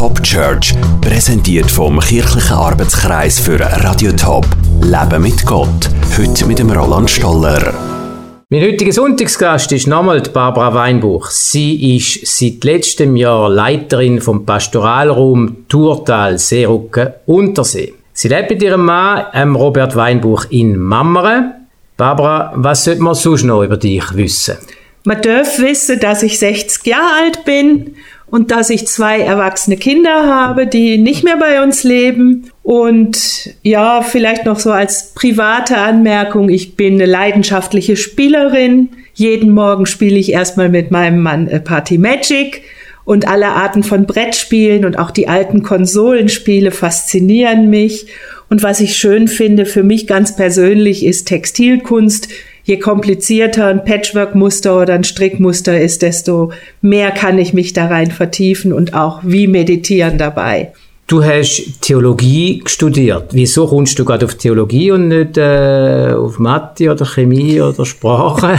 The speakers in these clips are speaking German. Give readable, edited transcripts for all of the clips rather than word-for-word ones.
Top Church, präsentiert vom Kirchlichen Arbeitskreis für Radio Top. Leben mit Gott. Heute mit dem Roland Stoller. Mein heutiger Sonntagsgast ist nochmal die Barbara Weinbuch. Sie ist seit letztem Jahr Leiterin vom Pastoralraum Thurtal, Seerucken, Untersee. Sie lebt mit ihrem Mann, Robert Weinbuch, in Mammeren. Barbara, was sollte man sonst noch über dich wissen? Man darf wissen, dass ich 60 Jahre alt bin und dass ich 2 erwachsene Kinder habe, die nicht mehr bei uns leben. Und ja, vielleicht noch so als private Anmerkung, ich bin eine leidenschaftliche Spielerin. Jeden Morgen spiele ich erstmal mit meinem Mann Party Magic und alle Arten von Brettspielen und auch die alten Konsolenspiele faszinieren mich. Und was ich schön finde für mich ganz persönlich ist Textilkunst. Je komplizierter ein Patchwork-Muster oder ein Strickmuster ist, desto mehr kann ich mich da rein vertiefen und auch wie meditieren dabei. Du hast Theologie studiert. Wieso kommst du gerade auf Theologie und nicht auf Mathe oder Chemie oder Sprache?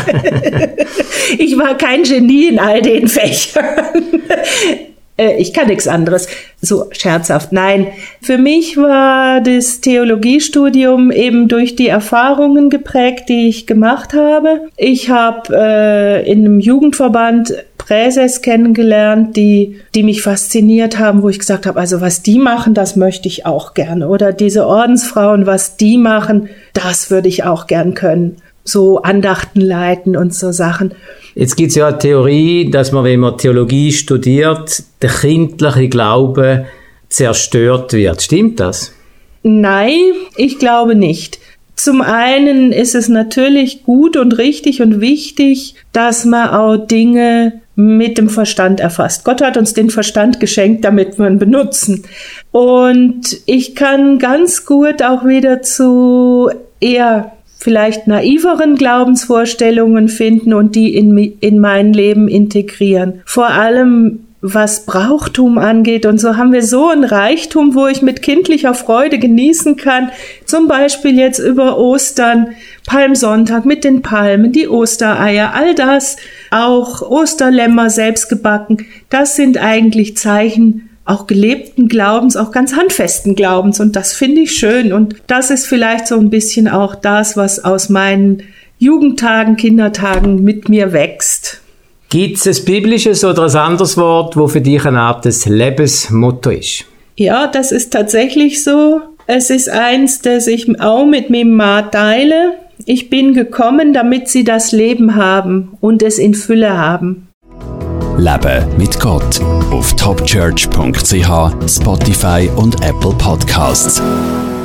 Ich war kein Genie in all den Fächern. Ich kann nichts anderes. So scherzhaft. Nein, für mich war das Theologiestudium eben durch die Erfahrungen geprägt, die ich gemacht habe. Ich habe in einem Jugendverband Präses kennengelernt, die mich fasziniert haben, wo ich gesagt habe, also was die machen, das möchte ich auch gerne. Oder diese Ordensfrauen, was die machen, das würde ich auch gern können. So Andachten leiten und so Sachen. Jetzt gibt es ja eine Theorie, dass man, wenn man Theologie studiert, der kindliche Glaube zerstört wird. Stimmt das? Nein, ich glaube nicht. Zum einen ist es natürlich gut und richtig und wichtig, dass man auch Dinge mit dem Verstand erfasst. Gott hat uns den Verstand geschenkt, damit wir ihn benutzen. Und ich kann ganz gut auch wieder zu eher vielleicht naiveren Glaubensvorstellungen finden und die in mein Leben integrieren. Vor allem was Brauchtum angeht. Und so haben wir so ein Reichtum, wo ich mit kindlicher Freude genießen kann. Zum Beispiel jetzt über Ostern, Palmsonntag mit den Palmen, die Ostereier, all das, auch Osterlämmer selbst gebacken. Das sind eigentlich Zeichen auch gelebten Glaubens, auch ganz handfesten Glaubens. Und das finde ich schön. Und das ist vielleicht so ein bisschen auch das, was aus meinen Jugendtagen, Kindertagen mit mir wächst. Gibt es ein biblisches oder ein anderes Wort, wo für dich eine Art des Lebensmotto ist? Ja, das ist tatsächlich so. Es ist eins, das ich auch mit meinem Mann teile. Ich bin gekommen, damit sie das Leben haben und es in Fülle haben. Leben mit Gott auf topchurch.ch, Spotify und Apple Podcasts.